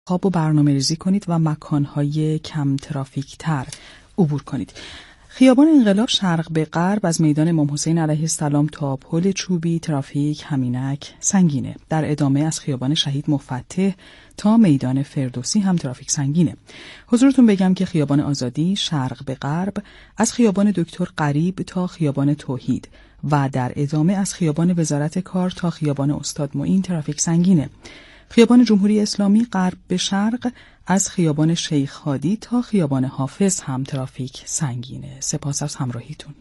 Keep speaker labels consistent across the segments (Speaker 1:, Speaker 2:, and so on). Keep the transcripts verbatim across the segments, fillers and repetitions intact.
Speaker 1: خواب و برنامه ریزی کنید و مکانهای کم ترافیک تر عبور کنید. خیابان انقلاب شرق به غرب از میدان امام حسین علیه السلام تا پل چوبی ترافیک همینک سنگینه. در ادامه از خیابان شهید مفتح تا میدان فردوسی هم ترافیک سنگینه. حضورتون بگم که خیابان آزادی شرق به غرب از خیابان دکتر قریب تا خیابان توحید و در ادامه از خیابان وزارت کار تا خیابان استاد معین ترافیک سنگینه. خیابان جمهوری اسلامی غرب به شرق از خیابان شیخ هادی تا خیابان حافظ هم ترافیک سنگینه. سپاس از همراهیتون.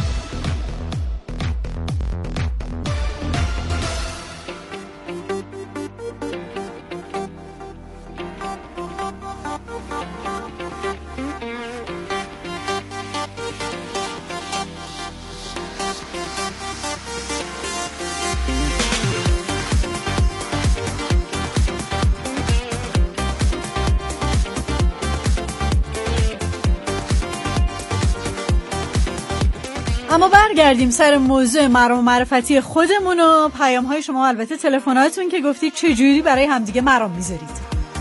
Speaker 2: اما برگردیم سر موضوع مرام و معرفتی خودمون و پیام‌های شما، البته تلفناتون که گفتید چجوری برای همدیگه مرام میذارید.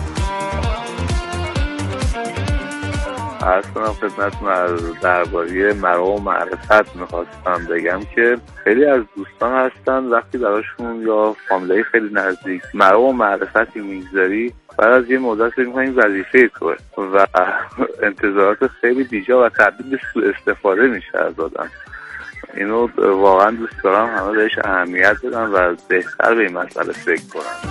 Speaker 3: عرض کنم خدمتتون از درباره مرام و معرفت میخواستم بگم که خیلی از دوستان هستن وقتی براشون یا فامیلای خیلی نزدیک مرام و معرفتی میگذاری بعد از یه مدت فکر می‌کنن این وظیفه توه و انتظارات خیلی بیجا و تبدیل به سوء استفاده میشه از آدم. اینو واقعا دوست دارم همه بهش اهمیت بدن و بهتر به این مسئله فکر کنن.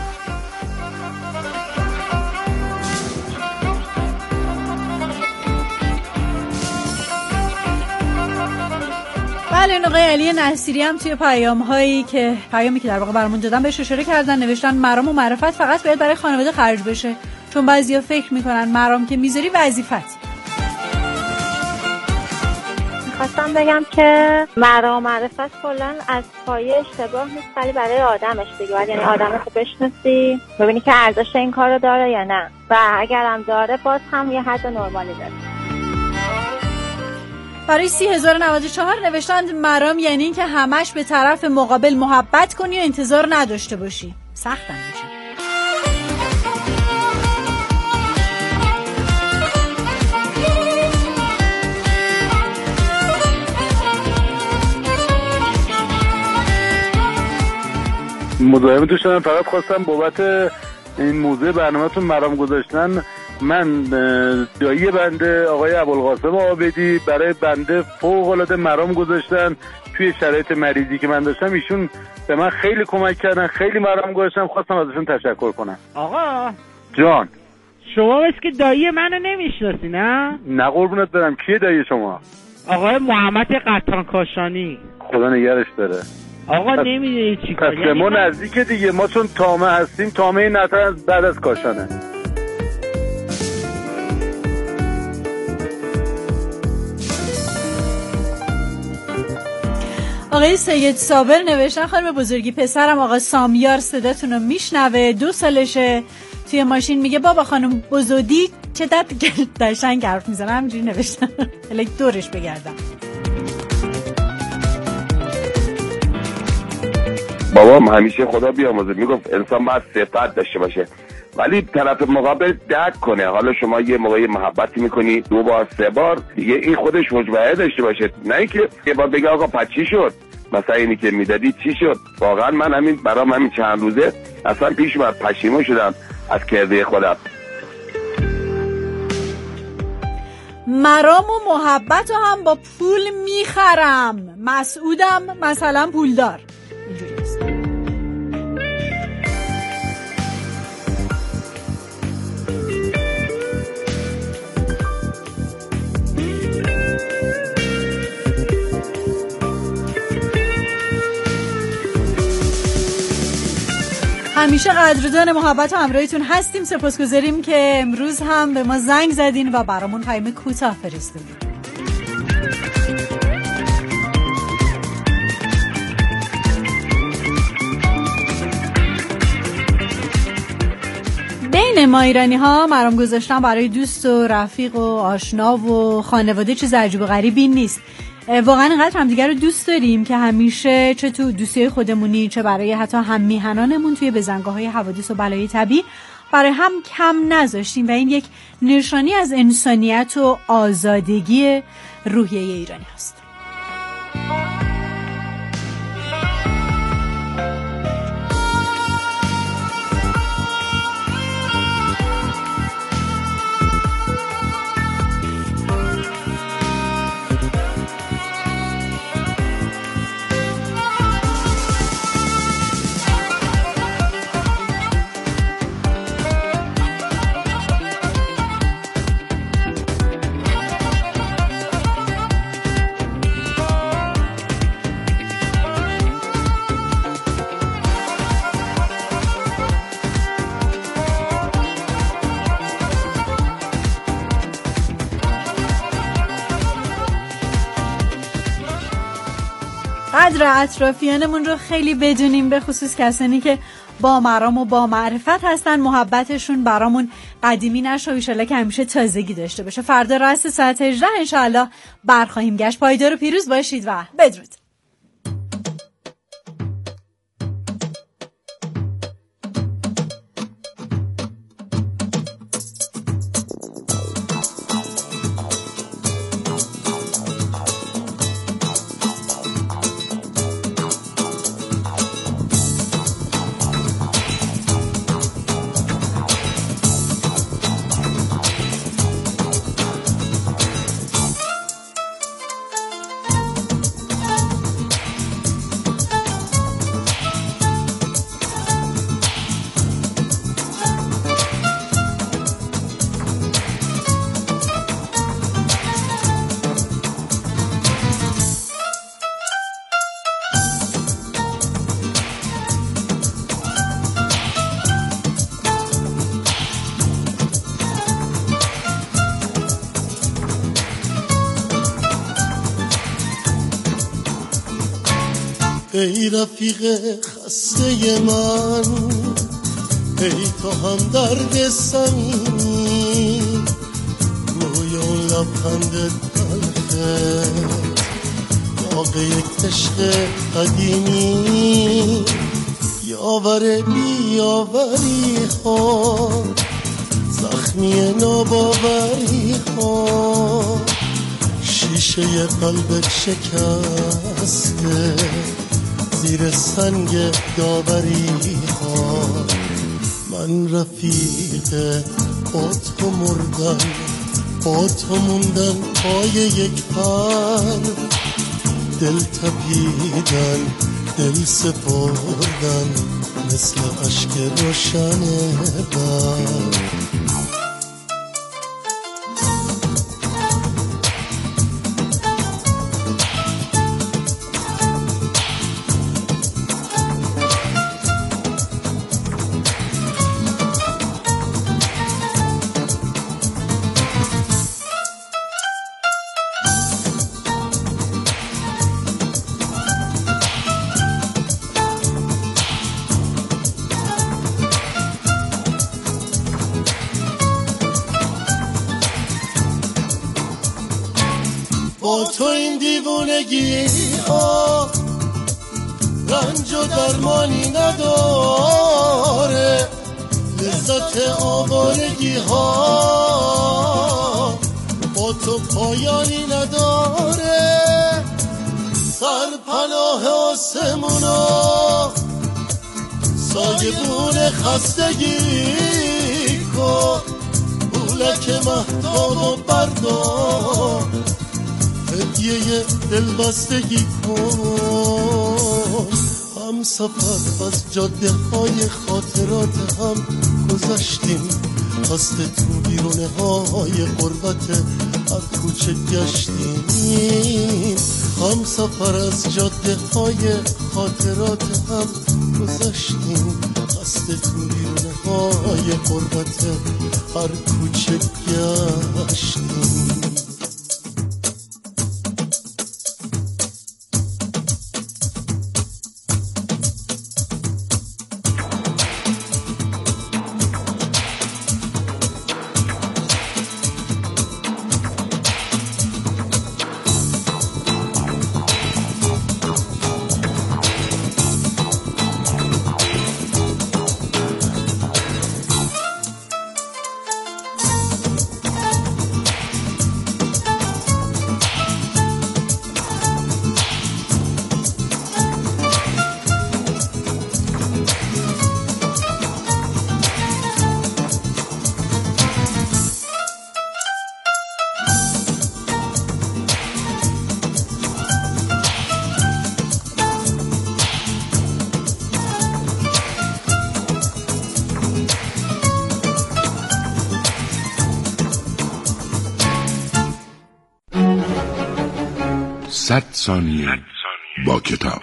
Speaker 2: بله، این آقای علی نصیری هم توی پیام هایی که پیامی که در واقع برامون دادن بهش اشاره کردن، نوشتن مرام و معرفت فقط باید برای خانواده خرج بشه، چون بعضیا فکر میکنن مرام که میذاری وظیفت.
Speaker 4: خواستم بگم که مرام و معرفت کلا از پایه اشتباه نیست، ولی برای آدمش دیگه باید یعنی آدمو خوب بشناسی ببینی که ارزش این کارو داره یا نه، و اگرم داره باز هم یه حد نرمالی داره.
Speaker 2: برای سی هزار و نود و چهار نوشتند مرام یعنی این که همش به طرف مقابل محبت کنی و انتظار نداشته باشی. سختم میشه.
Speaker 5: مزاحم تو شدم، فقط خواستم بابت این موضوع برنامه‌تون مرام گذاشتن، من دایی بنده آقای ابوالقاسم عابدی برای بنده فوق‌العاده مرام گذاشتن توی شرایط مریضی که من داشتم. ایشون به من خیلی کمک کردن، خیلی مرام گذاشتن، خواستم ازشون تشکر کنم.
Speaker 6: آقا
Speaker 5: جان،
Speaker 6: شما بس که دایی منو نمیشناسی نه؟
Speaker 5: نه قربونت برم. کیه دایی شما؟
Speaker 6: آقای محمد قطان کاشانی.
Speaker 5: خدا نگرش داره.
Speaker 6: آقا نمیدونی چی کار،
Speaker 5: یعنی ما من... نزدیک دیگه، ما چون تامه هستیم، تامه نتر بعد از کاشانه.
Speaker 2: آقای سید صابر نوشتن خانم بزرگی پسرم آقا سامیار صداتون رو میشنوه، دو سالشه، توی ماشین میگه بابا خانم بزرگی چه دشنگ حرف میزنه. همینجوری نوشتن الک دورش بگردم.
Speaker 7: بابام همیشه خدا بیامرزه میگفت انسان باید صفت داشته باشه ولی طرف مقابل درک کنه. حالا شما یه موقعی محبتی میکنی دو بار سه بار دیگه این خودش مجبوره داشته باشه، نه اینکه یه بار بگه آقا پس چی شد، مثلا اینی که میدادی چی شد. واقعا من همین برام همین چند روزه اصلا پیش اومد، پشیمون شدم از کرده خودم.
Speaker 2: مرام و محبت رو هم با پول میخرم، مسعودم مثلا پولدار. اینجوری است. همیشه قدردان محبت و همراهیتون هستیم. سپاسگزاریم که امروز هم به ما زنگ زدین و برامون پیام کوتاه فرستادین. بین ما ایرانی ها مرام گذاشتن برای دوست و رفیق و آشنا و خانواده چیز عجیب و غریبی نیست. واقعا اینقدر همدیگر رو دوست داریم که همیشه چه تو دوستی خودمونی چه برای حتی هم میهنانمون توی بزنگاه‌های حوادث و بلای طبیعی برای هم کم نذاشتیم و این یک نشانی از انسانیت و آزادگی روحیه ایرانی هست. قدر اطرافیانمون رو خیلی بدونیم، به خصوص کسانی که با مرام و با معرفت هستن، محبتشون برامون قدیمی نشه و ایشالله که همیشه تازگی داشته باشه. فردا رأس ساعت هجده انشاءالله برخواهیم گشت. پایدار و پیروز باشید و بدرود.
Speaker 8: ای رفیق خسته من، ای تو هم درد صمیمی، روی اون لبخند تلخه داغ یک عشق قدیمی، یاور بیاوری ها، زخمی ناباوری ها، شیشه قلبت شکسته زیر سنگ داوری ها. من رفیق با تو مردم، با تو موندن پای یک پر، دل تپیدن دل سپردن مثل اشک روشن بر. با تو این دیوونگی ها رنج و درمانی نداره، لذت آوارگی ها با تو پایانی نداره. سرپناه آسمونا سایبون خستگی کن، بولک مهتاب و بردار هدیه دلبستگی کن. هم سفر از جاده های خاطرات هم گذشتیم، قصد تو بیرونه های قربت هر کوچه گشتیم. هم سفر از جاده های خاطرات هم گذشتیم، قصد تو بیرونه های قربت هر کوچه گشتیم.
Speaker 9: صد ثانیه با کتاب.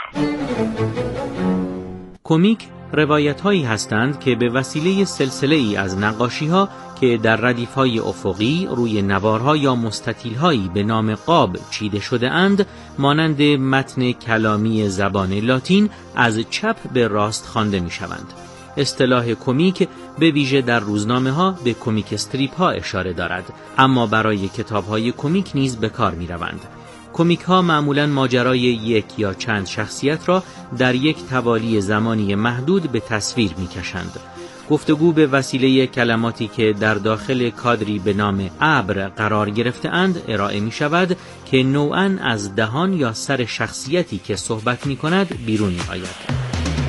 Speaker 10: کمیک روایت‌هایی هستند که به وسیله سلسله‌ای از نقاشی‌ها که در ردیف‌های افقی روی نوارها یا مستطیل‌هایی به نام قاب چیده شده اند، مانند متن کلامی زبان لاتین از چپ به راست خوانده می‌شوند. اصطلاح کمیک به ویژه در روزنامه‌ها به کمیک استریپ ها اشاره دارد، اما برای کتاب‌های کمیک نیز به کار می‌روند. کمیک ها معمولاً ماجرای یک یا چند شخصیت را در یک توالی زمانی محدود به تصویر می‌کشند. گفتگو به وسیله کلماتی که در داخل کادری به نام ابر قرار گرفته‌اند ارائه می‌شود که نوعاً از دهان یا سر شخصیتی که صحبت می‌کند بیرون می‌آید.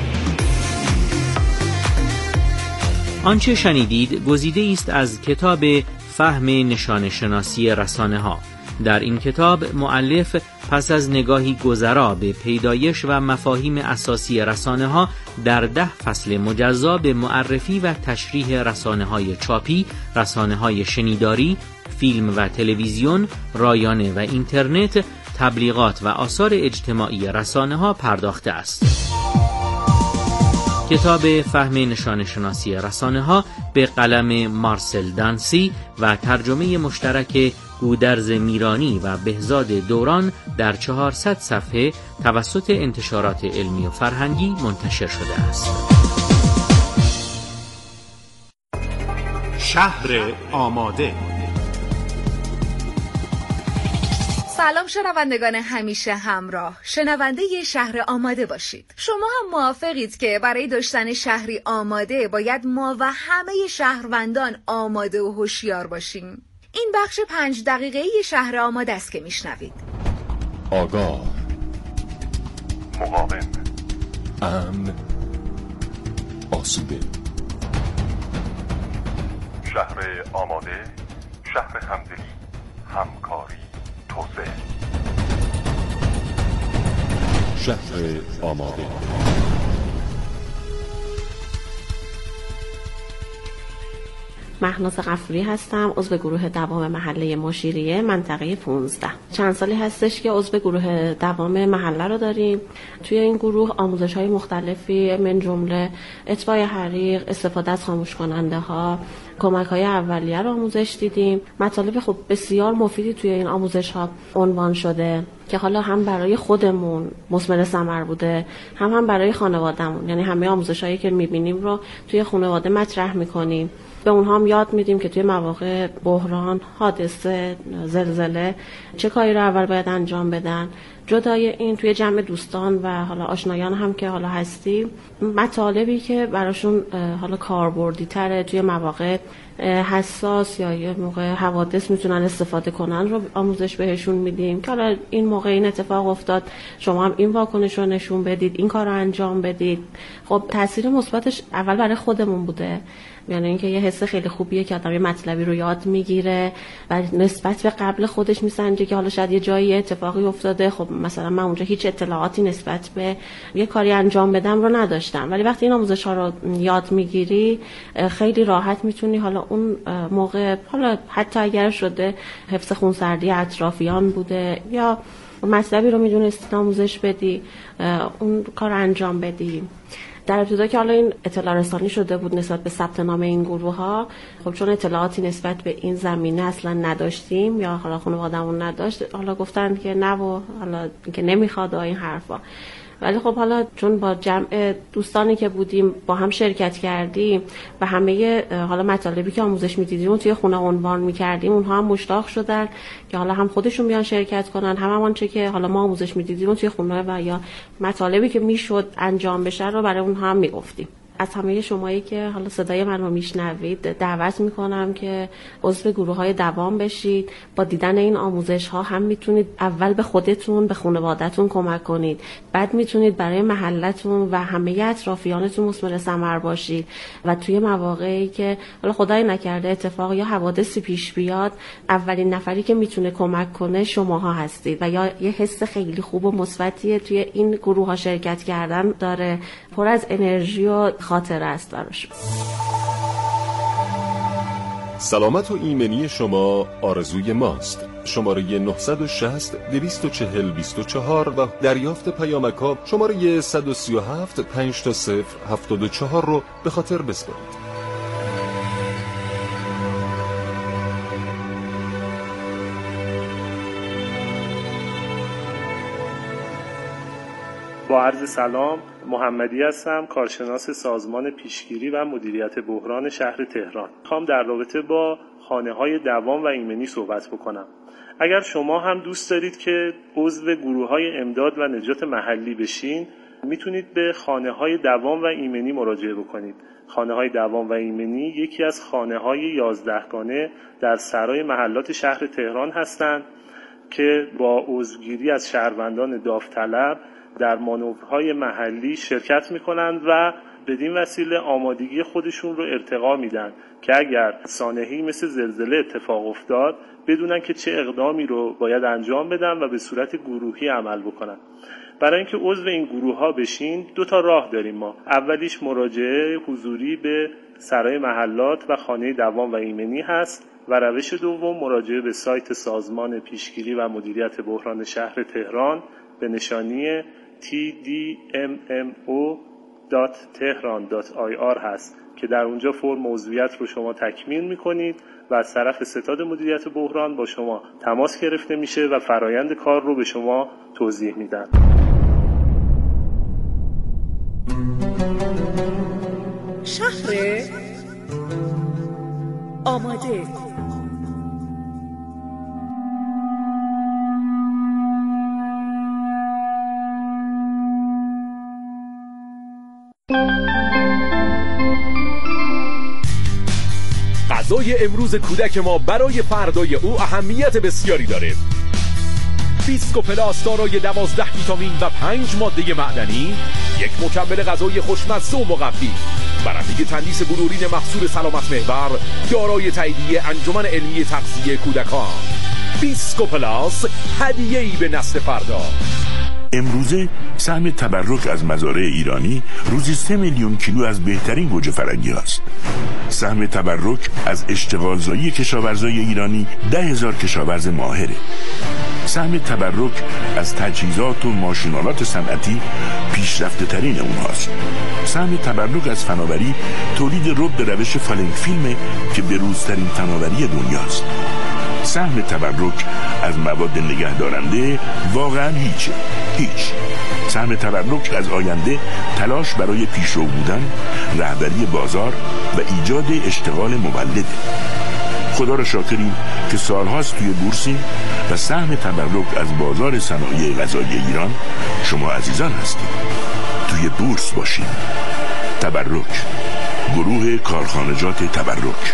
Speaker 10: آنچه شنیدید گزیده است از کتاب فهم نشان شناسی رسانه ها. در این کتاب مؤلف پس از نگاهی گذرا به پیدایش و مفاهیم اساسی رسانه ها در ده فصل مجزا به معرفی و تشریح رسانه های چاپی، رسانه های شنیداری، فیلم و تلویزیون، رایانه و اینترنت، تبلیغات و آثار اجتماعی رسانه ها پرداخته است. کتاب فهم نشان شناسی رسانه ها به قلم مارسل دانسی و ترجمه مشترک گودرز میرانی و بهزاد دوران در چهارصد صفحه توسط انتشارات علمی و فرهنگی منتشر شده است.
Speaker 11: شهر آماده.
Speaker 12: سلام شنوندگان همیشه همراه، شنونده شهر آماده باشید. شما هم موافقید که برای داشتن شهری آماده باید ما و همه شهروندان آماده و هوشیار باشیم؟ این بخش پنج دقیقه‌ای شهر آماده است که میشنوید.
Speaker 9: آگاه،
Speaker 11: مقاوم،
Speaker 9: امن، آسوده.
Speaker 11: شهر آماده، شهر همدلی، همکاری، توسعه.
Speaker 9: شهر آماده.
Speaker 13: مهناز غفوری هستم، عضو گروه دوام محله مشیریه منطقه پانزده. چند سالی هستش که عضو گروه دوام محله رو داریم. توی این گروه آموزش‌های مختلفی من جمله اطفای حریق، استفاده از خاموش کننده ها، کمک‌های اولیه رو آموزش دیدیم. مطالب خب بسیار مفیدی توی این آموزش‌ها عنوان شده که حالا هم برای خودمون مثمر ثمر بوده، هم هم برای خانوادهمون. یعنی همه آموزش‌هایی که می‌بینیم رو توی خانواده مطرح می‌کنیم. به اونها هم یاد میدیم که توی مواقع بحران، حادثه، زلزله چه کاری رو اول باید انجام بدن. جدای این توی جمع دوستان و حالا آشنایان هم که حالا هستیم، مطالبی که براشون حالا کاربردی تره توی مواقع حساس یا یه موقع حوادث میتونن استفاده کنن رو آموزش بهشون میدیم که حالا این موقع این اتفاق افتاد، شما هم این واکنش رو نشون بدید، این کار رو انجام بدید. خب تاثیر مثبتش اول برای خودمون بوده، یعنی اینکه یه حس خیلی خوبیه که آدم یه مطلبی رو یاد میگیره و نسبت به قبل خودش میسنجه که حالا شاید یه جایی اتفاقی افتاده، خب مثلا من اونجا هیچ اطلاعاتی نسبت به یه کاری انجام بدم رو نداشتم، ولی وقتی این آموزش‌ها رو یاد میگیری خیلی راحت میتونی حالا اون موقع، حالا حتی اگر شده حفظ خونسردی اطرافیان بوده یا مطلبی رو میدونستی آموزش بدی، اون کار انجام بدی. در ابتدا که حالا این اطلاع رسانی شده بود نسبت به ثبت نام این گروه ها، خب چون اطلاعاتی نسبت به این زمینه اصلا نداشتیم یا حالا خانواده‌مون نداشت، حالا گفتن که نه و حالا که نمیخواد این حرفا. ولی خب حالا چون با جمع دوستانی که بودیم با هم شرکت کردیم و همه حالا مطالبی که آموزش میدیدیم و توی خونه عنوان میکردیم، اونها هم مشتاق شدن که حالا هم خودشون بیان شرکت کنن، هم همون چه که حالا ما آموزش میدیدیم و توی خونه و یا مطالبی که میشد انجام بشه رو برای اونها هم میگفتیم. از همه شمایی که حالا صدای من رو میشنوید دعوت میکنم که عضو گروه های دوام بشید. با دیدن این آموزش ها هم میتونید اول به خودتون، به خانواده‌تون کمک کنید، بعد میتونید برای محلتون و همه اطرافیانتون مثمر ثمر باشید و توی مواقعی که حالا خدای نکرده اتفاق یا حوادثی پیش بیاد، اولین نفری که میتونه کمک کنه شماها هستید و یا یه حس خیلی خوب و مثبتی توی این گروه ها شرکت کردن داره، پر از انرژی و خاطره است براش.
Speaker 14: سلامت و ایمنی شما آرزوی ماست.
Speaker 9: شماره نه شش صفر دو چهار صفر دو چهار و دریافت پیامک‌ها شماره صد و سی و هفت پنج تا صفر هفتاد و چهار رو به خاطر بسپارید.
Speaker 14: با عرض سلام، محمدی هستم، کارشناس سازمان پیشگیری و مدیریت بحران شهر تهران. میخوام در رابطه با خانه‌های دوام و ایمنی صحبت بکنم. اگر شما هم دوست دارید که عضو گروه‌های امداد و نجات محلی بشین، میتونید به خانه‌های دوام و ایمنی مراجعه بکنید. خانه‌های دوام و ایمنی یکی از خانه‌های یازدهگانه در سرای محلات شهر تهران هستند که با عضوگیری از شهروندان داوطلب در مانورهای محلی شرکت میکنند و بدین وسیله آمادگی خودشون رو ارتقا میدن که اگر سانحه‌ای مثل زلزله اتفاق افتاد بدونن که چه اقدامی رو باید انجام بدن و به صورت گروهی عمل بکنن. برای اینکه عضو این گروه ها بشین دو تا راه داریم ما. اولیش مراجعه حضوری به سرای محلات و خانه دوام و ایمنی هست و روش دوم مراجعه به سایت سازمان پیشگیری و مدیریت بحران شهر تهران به نشانی تی دی ام ام او دات تهران دات آی آر هست که در اونجا فرم عضویت رو شما تکمیل میکنید و از طرف ستاد مدیریت بحران با شما تماس گرفته میشه و فرایند کار رو به شما توضیح میدن.
Speaker 12: شهر آماده.
Speaker 15: غذای امروز کودک ما برای فردای او اهمیت بسیاری داره. بیسکو پلاس دارای دوازده ویتامین و پنج ماده معدنی، یک مکمل غذایی خوشمزه و مقوی، برنده تندیس بلورین محصول سلامت محور، دارای تاییدیه انجمن علمی تغذیه کودکان. بیسکو پلاس، هدیه‌ای به نسل فردا.
Speaker 16: امروزه سهم تبرک از مزارع ایرانی روزی سه میلیون کیلو از بهترین گوجه فرنگی است. سهم تبرک از اشتغالزایی کشاورزای ایرانی ده هزار کشاورز ماهره. سهم تبرک از تجهیزات و ماشینالات صنعتی پیشرفته ترین اونهاست. سهم تبرک از فناوری تولید رب به روش فالنگ فیلمه که بروزترین فناوری دنیاست. سهم تبرک از مواد نگهدارنده واقعا هیچه، هیچ. سهم تبرک از آینده تلاش برای پیشرو بودن، رهبری بازار و ایجاد اشتغال مولده. خدا را شاکریم که سالهاست توی بورسیم و سهم تبرک از بازار صنایع غذایی ایران شما عزیزان هستید. توی بورس باشیم. تبرک، گروه کارخانجات تبرک.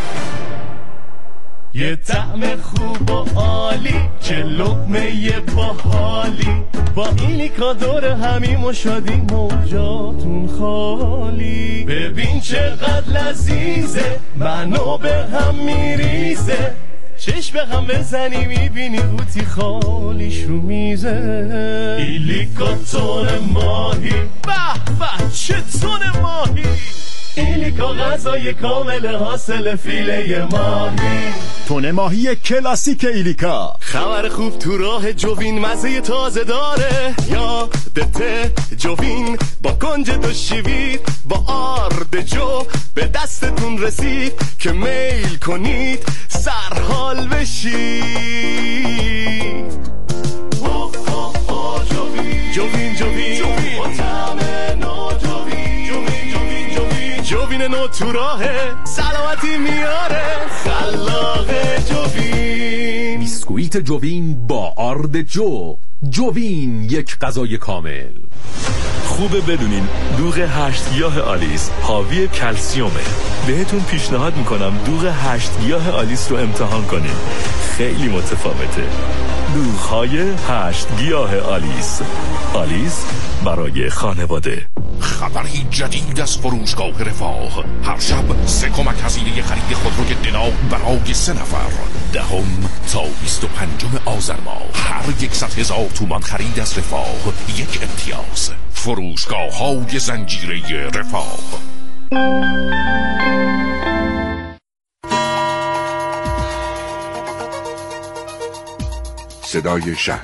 Speaker 17: یه طعم خوب و عالی، چه لقمه باحالی، با ایلیکا دور همیم و شادیم موجاتون خالی. ببین چقدر لذیذه، منو به هم میریزه، چشم به هم بزنی میبینی قوطی خالیش رو میزه. ایلیکا تون ماهی، به به چه تون ماهی، ایلیکا غذای کامل حاصل فیله ماهی.
Speaker 18: تون ماهی کلاسیک ایلیکا.
Speaker 17: خبر خوب تو راه جوین مزه تازه داره، یادته جوین با کنج دو شیوید با آرد جو به دستتون رسید که میل کنید سرحال بشید. اوه اوه اوه جوین جوین جوین با طعم نو جوین جوین جوین جوین جوین نو تو راهه سلامتی میاره خلاق جوین.
Speaker 15: بیسکویت جوین با آرد جو. جوین، یک غذای کامل.
Speaker 19: خوبه بدونین دوغ هشت گیاه آلیس حاوی کلسیومه. بهتون پیشنهاد میکنم دوغ هشت گیاه آلیس رو امتحان کنین، خیلی متفاوته. دوغ‌های هشت گیاه آلیس. آلیس برای خانواده.
Speaker 20: خبری جدید از فروشگاه رفاه. هر شب سه کمک هزینه خرید خودروی دنا برای سه نفر. دهم تا بیست و پنجم آذر ماه هر یکصد هزار تومان خرید از رفاه یک امتیاز. فروشگاه های زنجیره رفاه.
Speaker 16: صدای شهر.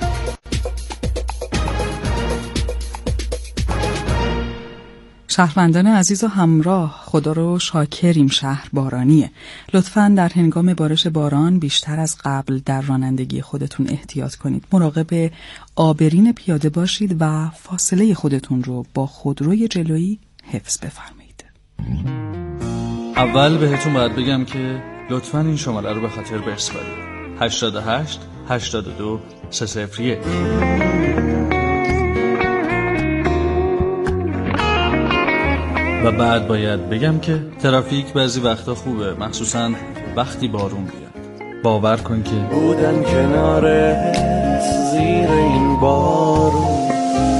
Speaker 1: شهروندان عزیز و همراه، خدا رو شاکریم شهر بارانیه. لطفاً در هنگام بارش باران بیشتر از قبل در رانندگی خودتون احتیاط کنید. مراقب آبرین پیاده باشید و فاصله خودتون رو با خودروی جلویی حفظ بفرمایید.
Speaker 21: اول بهتون باید بگم که لطفاً این شماره رو به خاطر بسپارید. هشتاد و هشت هشتاد و دو سه صفر یک. و بعد باید بگم که ترافیک بعضی وقتا خوبه، مخصوصا وقتی بارون بیاد. باور کن که
Speaker 8: بودن کناره زیر این بارون،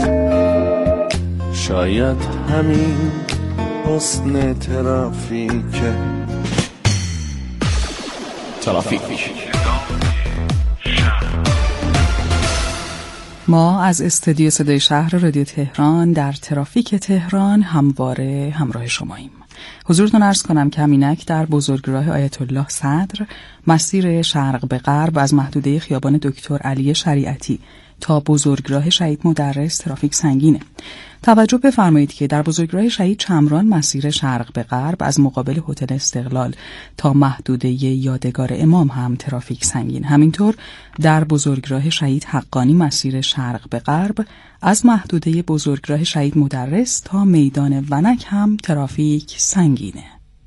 Speaker 8: شاید همین حسن ترافیکه.
Speaker 1: ترافیک. ما از استودیو صدای شهر رادیو تهران در ترافیک تهران همواره همراه شماییم. حضورتون عرض کنم که همینک در بزرگراه آیت الله صدر مسیر شرق به غرب از محدوده خیابان دکتر علی شریعتی تا بزرگراه شهید مدرس ترافیک سنگینه. توجه بفرمایید که در بزرگراه شهید چمران مسیر شرق به غرب از مقابل هتل استقلال تا محدوده یادگار امام هم ترافیک سنگین. همینطور در بزرگراه شهید حقانی مسیر شرق به غرب از محدوده بزرگراه شهید مدرس تا میدان ونک هم ترافیک سنگینه.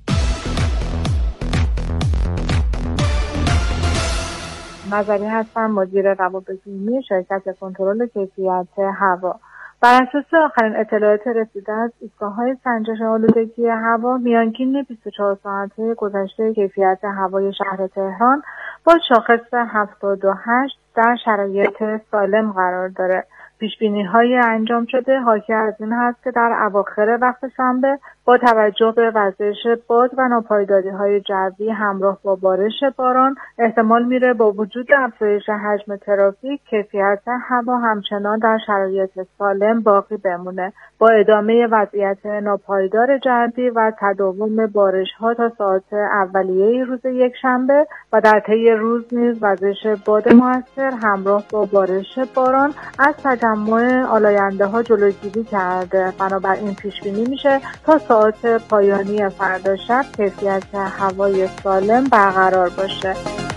Speaker 22: نظری هستم، مدیر روابط عمومی شرکت کنترل کیفیت هوا. بر اساس آخرین اطلاعات رسیده از ایستگاه‌های سنجش آلودگی هوا، میانگین بیست و چهار ساعته گذشته کیفیت هوای شهر تهران با شاخص هفتاد و هشت در شرایط سالم قرار داره. پیشبینی‌های انجام شده حاکی از این هست که در اواخر وقت شنبه با توجه به وزش باد و ناپایداری‌های جوی همراه با بارش باران احتمال میره با وجود افزایش حجم ترافیک کیفیت هوا همچنان در شرایط سالم باقی بمونه، با ادامه وضعیت ناپایدار جوی و تداوم بارش‌ها تا ساعات اولیه روز یکشنبه و در طی روز نیز وزش باد مؤثر همراه با بارش باران از تجمع آلاینده‌ها جلوگیری کرده. بنابراین پیش‌بینی میشه تا ساعت پایانی فردا شب کیفیت هوای سالم برقرار باشه.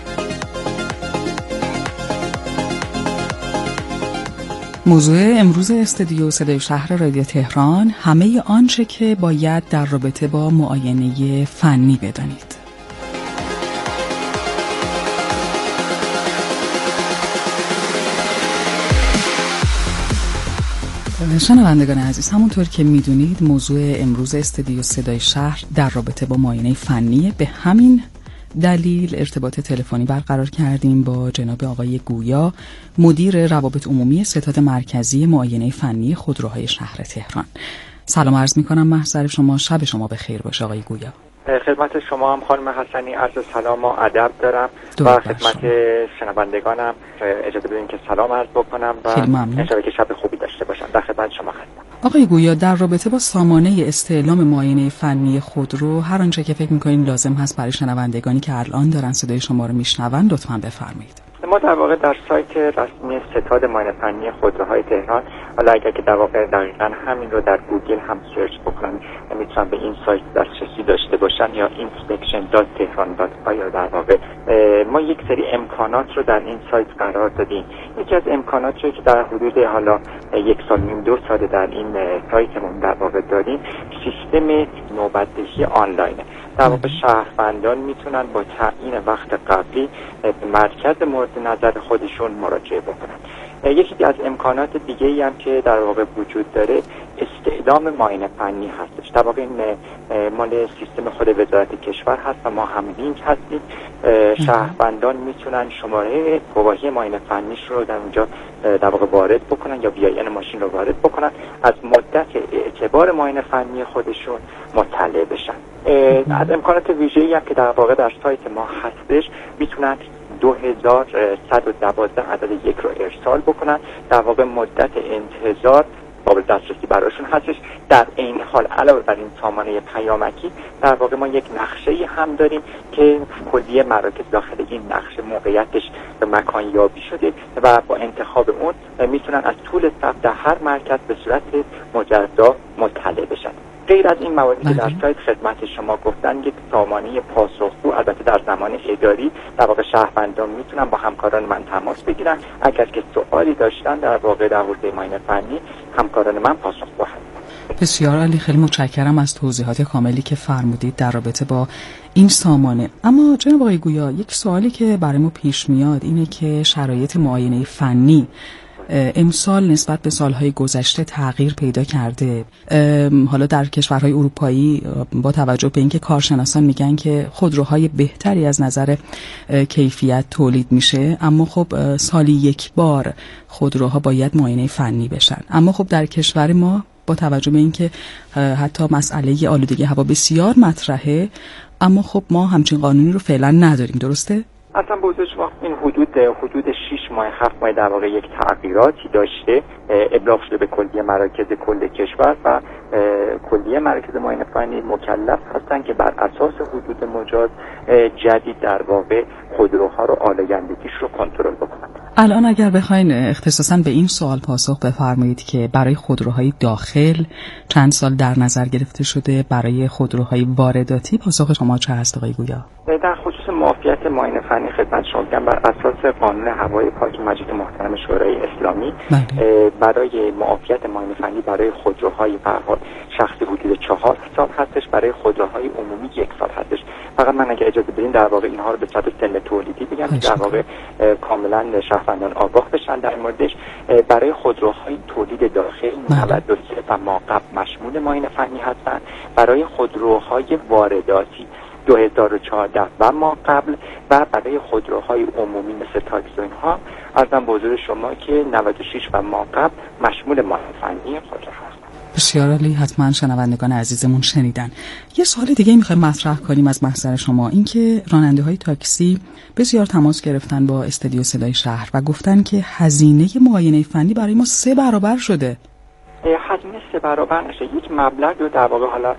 Speaker 1: موضوع امروز استودیو صدای شهر رادیو تهران همه آنچه که باید در رابطه با معاینه فنی بدانید. شنوندگان عزیز، همونطور که میدونید موضوع امروز استودیو صدای شهر در رابطه با معاینه فنی. به همین دلیل ارتباط تلفنی برقرار کردیم با جناب آقای گویا، مدیر روابط عمومی ستاد مرکزی معاینه فنی خودروهای شهر تهران. سلام عرض میکنم محضر شما، شب شما بخیر باشه آقای گویا.
Speaker 23: خدمت شما هم خانم حسنی عرض سلام و ادب دارم و خدمت شنوندگانم اجازه بدین که سلام عرض بکنم و انشاءالله که شب خوبی داشته باشم. در خدمت شما هستم.
Speaker 1: آقای گویا، در رابطه با سامانه استعلام معاینه فنی خودرو هر آنچه که فکر می‌کنین لازم هست برای شنوندگانی که الان دارن صدای شما رو میشنون لطفاً بفرمایید.
Speaker 23: ما در واقع در سایت رسمی ستاد معاینه فنی خودروهای تهران، حالا اگر که در واقع دقیقاً همین رو در گوگل هم سرچ بکنن میتونن به این سایت دسترسی داشته باشن یا اینسپکشن دات تهران دات آی در واقع ما یک سری امکانات رو در این سایت قرار دادیم. یکی از امکانات رو که در حدود حالا یک سال نیم دو سال در این سایتمون در واقع داریم سیستم نوبت‌دهی آنلاینه. در واقع شهروندان میتونن با تعیین وقت قبلی به مرکز مورد نظر خودشون مراجعه بکنن. یکی از امکانات دیگه ای هم که در واقع وجود داره استعلام معاینه فنی هستش. در واقع این مال سیستم خود وزارت کشور هست و ما هم لینک هستیم. شهروندان میتونن شماره گواهی معاینه فنیش رو در اونجا در واقع وارد بکنن یا بی آی ان ماشین رو وارد بکنن، از مدت اعتبار معاینه فنی خودشون مطلع بشن. از امکانات ویژه‌ای هم که در واقع در سایت ما هستش میتونن دو هزار و صد و دوازده عدد یک رو ارسال بکنن. در واقع مدت انتظار قابل دسترسی براشون هستش. در این حال علاوه بر این سامانه پیامکی در واقع ما یک نقشه هم داریم که کلیه مراکز داخل این نقشه موقعیتش به مکان یابی شده و با انتخاب اون میتونن از طول صف در هر مرکز به صورت مجزا مطلع بشن. غیر از این مواردی که در سایت خدمت شما گفتن، یک سامانه پاسخگو البته در زمان اداری در واقع شهروندان میتونن با همکاران من تماس بگیرن. اگر که سوالی داشتن در واقع در حوزه معاینه فنی، همکاران من پاسخگو هستن.
Speaker 1: بسیار عالی، خیلی متشکرم از توضیحات کاملی که فرمودید در رابطه با این سامانه. اما جناب آقای گویا، یک سوالی که برای ما پیش میاد اینه که شرایط معاینه فنی امسال نسبت به سالهای گذشته تغییر پیدا کرده. حالا در کشورهای اروپایی با توجه به اینکه کارشناسان میگن که خودروهای بهتری از نظر کیفیت تولید میشه، اما خب سالی یک بار خودروها باید معاینه فنی بشن. اما خب در کشور ما با توجه به اینکه حتی مسئله آلودگی هوا بسیار مطرحه، اما خب ما همچین قانونی رو فعلا نداریم، درسته؟
Speaker 23: اصلا بوزش وقت این حدود حدود شش ماه هفت ماه در واقع یک تغییراتی داشته، ابلاغ شده به کلیه مراکز کل کشور و کلیه مراکز معاینه فنی مکلف هستن که بر اساس حدود مجاز جدید در واقع خودروها رو آلایندگیش رو کنترل بکنن.
Speaker 1: الان اگر بخواین اختصاصا به این سوال پاسخ بفرمایید که برای خودروهای داخل چند سال در نظر گرفته شده، برای خودروهای وارداتی پاسخ شما چه هست آقای گویا؟
Speaker 23: در خصوص معافیت معاینه فنی خدمت شما میگم بر اساس قانون هوای پاک مجید محترم شورای اسلامی برای معافیت معاینه فنی برای خودروهای به هر حال شخصی حدود چهار سال هستش، برای خودروهای عمومی یک سال هستش. فقط من اگه اجازه بدین در واقع اینها رو به صورت سن تولیدی بگم که در واقع کاملا شهروندان آگاه بشن در موردش. برای خودروهای تولید داخل نود و سه و ما قبل مشمول معاینه فنی هستند. برای خودروهای وارداتی دو هزار و چهارده و ما قبل و برای خودروهای عمومی مثل تاکسی ها ارزم به حضور شما که نود و شش و ما قبل مشمول معاینه فنی خودرو هست.
Speaker 1: بسیار عالی، حتما شنوندگان عزیزمون شنیدن. یه سوال دیگه میخوایم مطرح کنیم از محضر شما، اینکه راننده های تاکسی بسیار تماس گرفتن با استدیو صدای شهر و گفتن که هزینه معاینه فنی برای ما سه برابر شده.
Speaker 23: هزینه سه برابر نشه، یک مبلغ رو در واقع حالا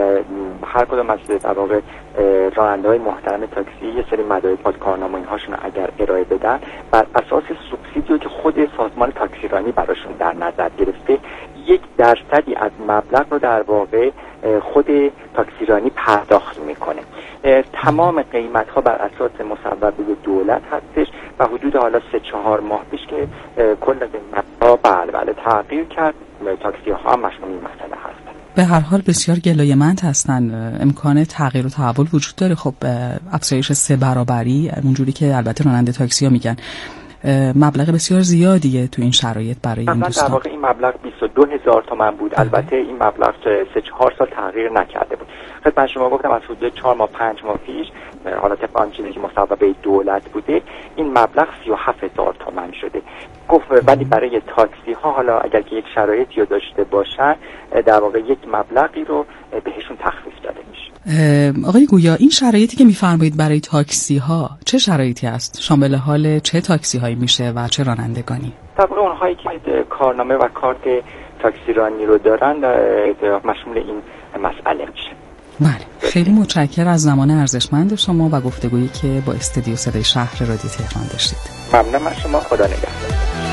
Speaker 23: هر کدوم از در واقع راننده‌های محترم تاکسی یه سری مدارک کارنامه اینهاشون اگر ارائه بدن بر اساس سوبسیدی که خود سازمان تاکسیرانی براشون در نظر گرفته، یک درصدی از مبلغ رو در واقع خود تاکسیرانی پرداخت میکنه. تمام قیمت ها بر اساس مصوبه دولت هستش و حدود حالا سه چهار ماه پیش که کل قیمت ها بله بله تغییر کرد، تاکسی ها مشمول این مسئله هستن.
Speaker 1: به هر حال بسیار گلایه‌مند هستن، امکان تغییر و تحول وجود داره. خب افزایش سه برابری اونجوری که البته راننده تاکسی ها میگن مبلغ بسیار زیادیه تو این شرایط برای این دوستان.
Speaker 23: در واقع این مبلغ بیست و دو هزار تومان بود. البته این مبلغ سه چهار سال تغییر نکرده بود. خدمت شما گفتم از حدود چهار ماه پنج ماه پیش حالا طبق آن چیزی که مصوبه دولت بوده این مبلغ سی و هفت هزار تومان شده. گفت ولی برای تاکسی ها حالا اگر که یک شرایطی رو داشته باشن در واقع یک مبلغی رو بهشون تخفیف داده میشه.
Speaker 1: آقای گویا، این شرایطی که میفرمایید برای تاکسی ها چه شرایطی است؟ شامل حال چه تاکسی هایی میشه و چه رانندگانی؟
Speaker 23: طبعا اونهایی که کارنامه و کارت تاکسیرانی رو دارن مشمول این مسئله میشه.
Speaker 1: بله، خیلی متشکرم از زمان ارزشمند شما و گفتگویی که با استدیو صدای شهر رادیو تهران داشتید.
Speaker 23: ممنونم از شما، خدا نگهدار.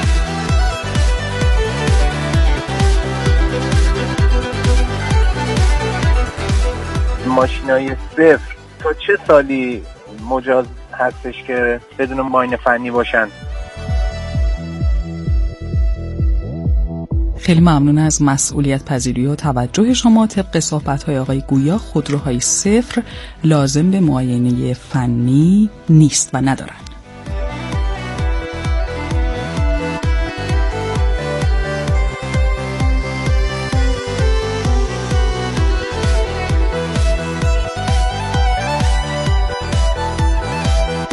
Speaker 3: ماشینای صفر تا چه سالی مجاز هستش که بدون معاینه فنی باشن؟
Speaker 1: خیلی ممنون از مسئولیت پذیری و توجه شما. طبق صحبت‌های آقای گویا خودروهای صفر لازم به معاینه فنی نیست و ندارن.